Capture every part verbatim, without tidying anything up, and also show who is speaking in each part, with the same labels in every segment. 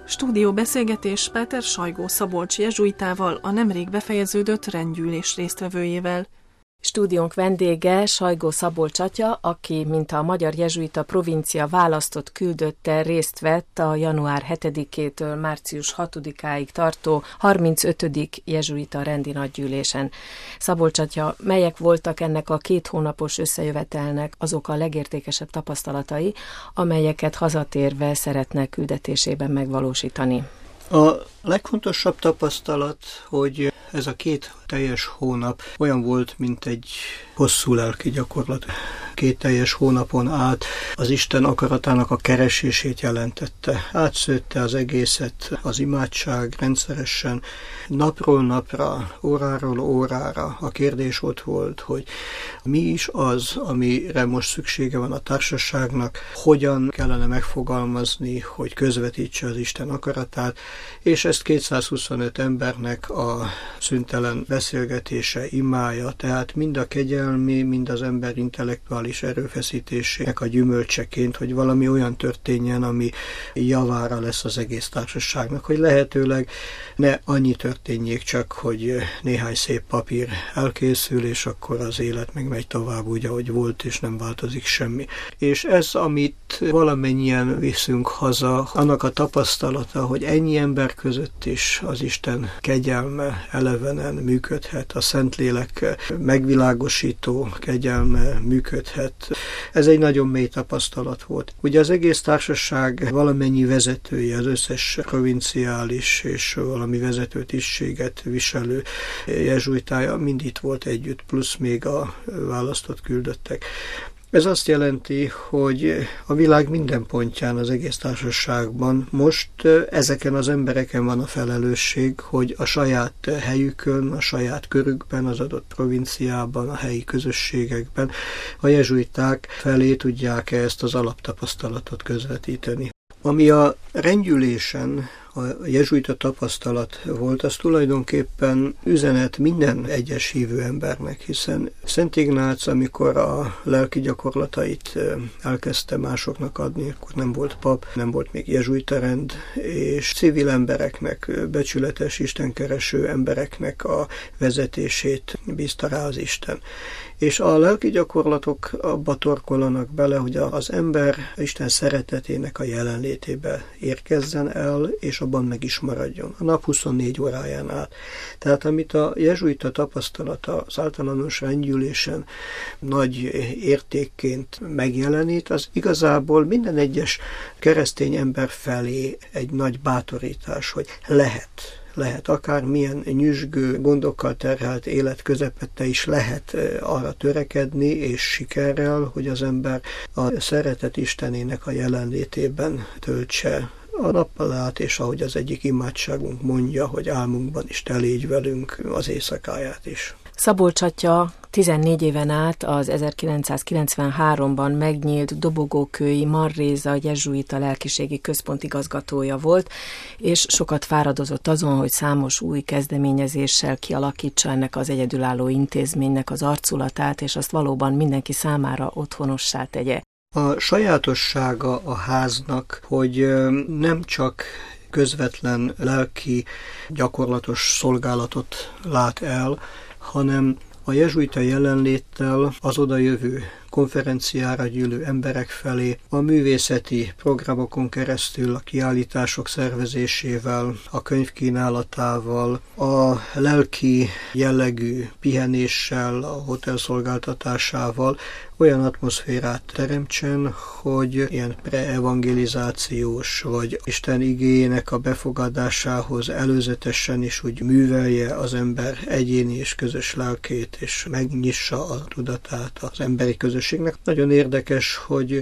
Speaker 1: Stúdióbeszélgetés Péter Sajgó Szabolcs jezsuitával, a nemrég befejeződött rendgyűlés résztvevőjével.
Speaker 2: Stúdiónk vendége Sajgó Szabolcs atya, aki, mint a Magyar Jezsuita Provincia választott küldötte, részt vett a január hetedikétől március hatodikáig tartó harmincötödik jezsuita rendi nagygyűlésen. Szabolcs atya, melyek voltak ennek a két hónapos összejövetelnek azok a legértékesebb tapasztalatai, amelyeket hazatérve szeretne küldetésében megvalósítani?
Speaker 3: A legfontosabb tapasztalat, hogy ez a két teljes hónap olyan volt, mint egy hosszú lelki gyakorlat. Két teljes hónapon át az Isten akaratának a keresését jelentette. Átszőtte az egészet az imádság rendszeresen, napról napra, óráról órára. A kérdés ott volt, hogy mi is az, amire most szüksége van a társaságnak, hogyan kellene megfogalmazni, hogy közvetítse az Isten akaratát, és ezt kétszázhuszonöt embernek a szüntelen beszélgetése, imája, tehát mind a kegyelmi, mind az ember intellektuális erőfeszítésének a gyümölcseként, hogy valami olyan történjen, ami javára lesz az egész társaságnak, hogy lehetőleg ne annyi történjék csak, hogy néhány szép papír elkészül, és akkor az élet meg megy tovább úgy, ahogy volt, és nem változik semmi. És ez, amit valamennyien viszünk haza, annak a tapasztalata, hogy ennyi ember között is az Isten kegyelme elevenen működhet, a Szentlélek megvilágosító kegyelme működhet. Ez egy nagyon mély tapasztalat volt. Ugye az egész társaság valamennyi vezetője, az összes provinciális és valami vezető tisztséget viselő jezsuitája mind itt volt együtt, plusz még a választott küldöttek. Ez azt jelenti, hogy a világ minden pontján az egész társaságban most ezeken az embereken van a felelősség, hogy a saját helyükön, a saját körükben, az adott provinciában, a helyi közösségekben a jezsuiták felé tudják ezt az alaptapasztalatot közvetíteni. Ami a rendgyűlésen a jezsuita tapasztalat volt, az tulajdonképpen üzenet minden egyes hívő embernek, hiszen Szent Ignác, amikor a lelki gyakorlatait elkezdte másoknak adni, akkor nem volt pap, nem volt még jezsuita rend, és civil embereknek, becsületes, istenkereső embereknek a vezetését bízta rá az Isten. És a lelki gyakorlatok abba torkolanak bele, hogy az ember Isten szeretetének a jelenlétébe érkezzen el, és abban meg is maradjon. A nap huszonnégy óráján át. Tehát amit a jezsuita tapasztalata az általános rendgyűlésen nagy értékként megjelenít, az igazából minden egyes keresztény ember felé egy nagy bátorítás, hogy lehet. Lehet akár milyen nyüzsgő, gondokkal terhelt élet közepette is lehet arra törekedni, és sikerrel, hogy az ember a szeretet Istenének a jelenlétében töltse a nappalát, és ahogy az egyik imádságunk mondja, hogy álmunkban is te légy velünk az éjszakáját is.
Speaker 2: Szabolcs atya tizennégy éven át az ezerkilencszázkilencvenháromban megnyílt Dobogókői Marréza jezsuita lelkiségi központ igazgatója volt, és sokat fáradozott azon, hogy számos új kezdeményezéssel kialakítsa ennek az egyedülálló intézménynek az arculatát, és azt valóban mindenki számára otthonossá tegye.
Speaker 3: A sajátossága a háznak, hogy nem csak közvetlen lelki gyakorlatos szolgálatot lát el, hanem a jezsuita jelenléttel az odajövő konferenciára gyűlő emberek felé, a művészeti programokon keresztül, a kiállítások szervezésével, a könyvkínálatával, a lelki jellegű pihenéssel, a hotelszolgáltatásával olyan atmoszférát teremtsen, hogy ilyen preevangelizációs, vagy Isten igéjének a befogadásához előzetesen is úgy művelje az ember egyéni és közös lelkét, és megnyissa a tudatát az emberi közösségnek. Nagyon érdekes, hogy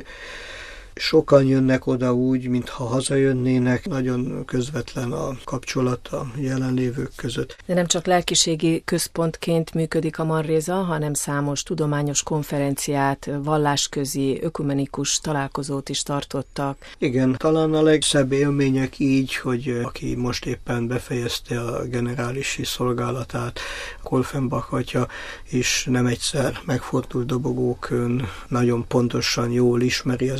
Speaker 3: sokan jönnek oda úgy, mintha hazajönnének, nagyon közvetlen a kapcsolat a jelenlévők között.
Speaker 2: De nem csak lelkiségi központként működik a Marréza, hanem számos tudományos konferenciát, vallásközi, ökumenikus találkozót is tartottak.
Speaker 3: Igen, talán a legszebb élmények így, hogy aki most éppen befejezte a generálisi szolgálatát, Kolfenbach atya is nem egyszer megfordult Dobogókőn, nagyon pontosan jól ismeri az egész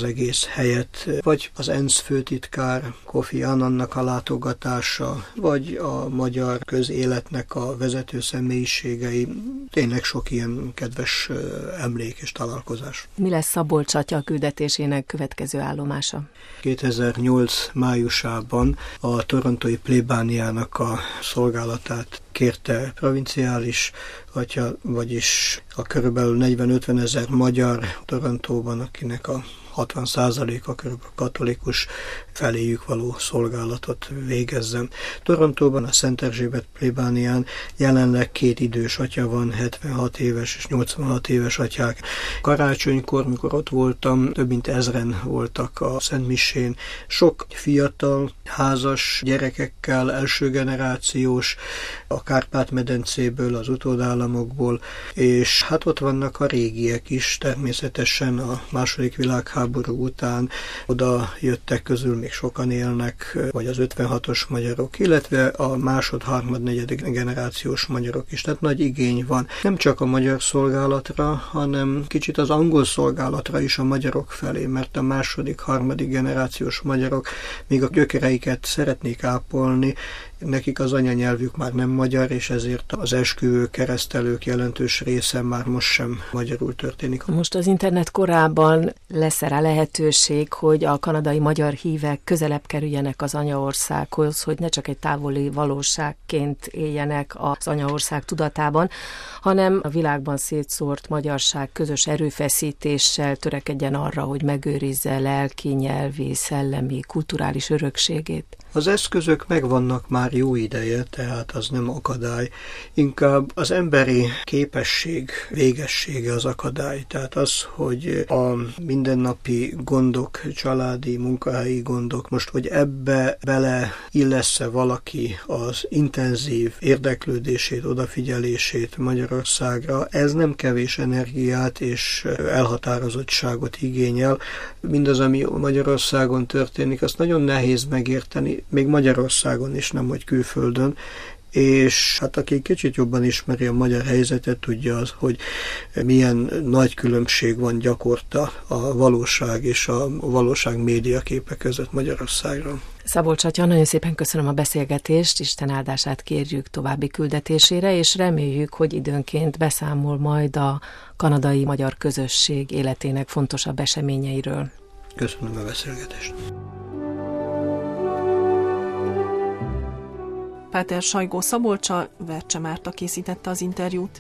Speaker 3: helyett, vagy az ENSZ főtitkár Kofi Annannak a látogatása, vagy a magyar közéletnek a vezető személyiségei. Tényleg sok ilyen kedves emlék és találkozás.
Speaker 2: Mi lesz Szabolcs atya küldetésének következő állomása?
Speaker 3: kétezer-nyolc májusában a torontói plébániának a szolgálatát kérte provinciális atya, vagyis a körülbelül negyven-ötven ezer magyar Torontóban, akinek a hatvan százaléka körülbelül katolikus, feléjük való szolgálatot végezzem. Torontóban a Szent Erzsébet plébánián jelenleg két idős atya van, hetvenhat éves és nyolcvanhat éves atyák. Karácsonykor, mikor ott voltam, több mint ezren voltak a Szent Misén. Sok fiatal, házas gyerekekkel, első generációs, a Kárpát-medencéből, az utódállamokból, és hát ott vannak a régiek is, természetesen a második világháború után oda jöttek közül még sokan élnek, vagy az ötvenhatos magyarok, illetve a másod, harmad, negyedik generációs magyarok is. Tehát nagy igény van. Nem csak a magyar szolgálatra, hanem kicsit az angol szolgálatra is a magyarok felé, mert a második, harmadik generációs magyarok még a gyökereiket szeretnék ápolni, nekik az anyanyelvük már nem magyar, és ezért az esküvő keresztelők jelentős része már most sem magyarul történik.
Speaker 2: Most az internet korában lesz rá lehetőség, hogy a kanadai magyar hívek közelebb kerüljenek az anyaországhoz, hogy ne csak egy távoli valóságként éljenek az anyaország tudatában, hanem a világban szétszórt magyarság közös erőfeszítéssel törekedjen arra, hogy megőrizze lelki, nyelvi, szellemi, kulturális örökségét.
Speaker 3: Az eszközök megvannak már jó ideje, tehát az nem akadály. Inkább az emberi képesség végessége az akadály. Tehát az, hogy a mindennapi gondok, családi, munkahelyi gondok, most, hogy ebbe bele illesz-e valaki az intenzív érdeklődését, odafigyelését Magyarországra, ez nem kevés energiát és elhatározottságot igényel. Mindaz, ami Magyarországon történik, azt nagyon nehéz megérteni, még Magyarországon is, nem hogy külföldön, és hát aki kicsit jobban ismeri a magyar helyzetet, tudja az, hogy milyen nagy különbség van gyakorta a valóság és a valóság médiaképe között Magyarországról.
Speaker 2: Szabolcs atya, nagyon szépen köszönöm a beszélgetést, Isten áldását kérjük további küldetésére, és reméljük, hogy időnként beszámol majd a kanadai magyar közösség életének fontosabb eseményeiről.
Speaker 3: Köszönöm a beszélgetést.
Speaker 1: Páter Sajgó Szabolccsal Vercse Márta készítette az interjút.